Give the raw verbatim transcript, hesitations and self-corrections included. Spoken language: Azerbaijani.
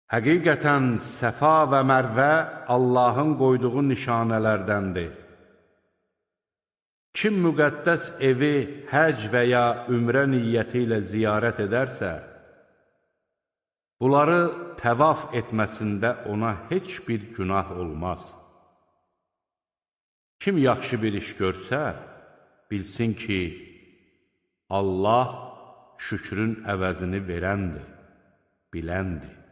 Həqiqətən Səfa və Mərvə Allahın qoyduğu nişanələrdəndir. Kim müqəddəs evi həc və ya ümrə niyyəti ilə ziyarət edərsə, bunları təvaf etməsində ona heç bir günah olmaz. Kim yaxşı bir iş görsə, bilsin ki, Allah şükrün əvəzini verəndir, biləndir.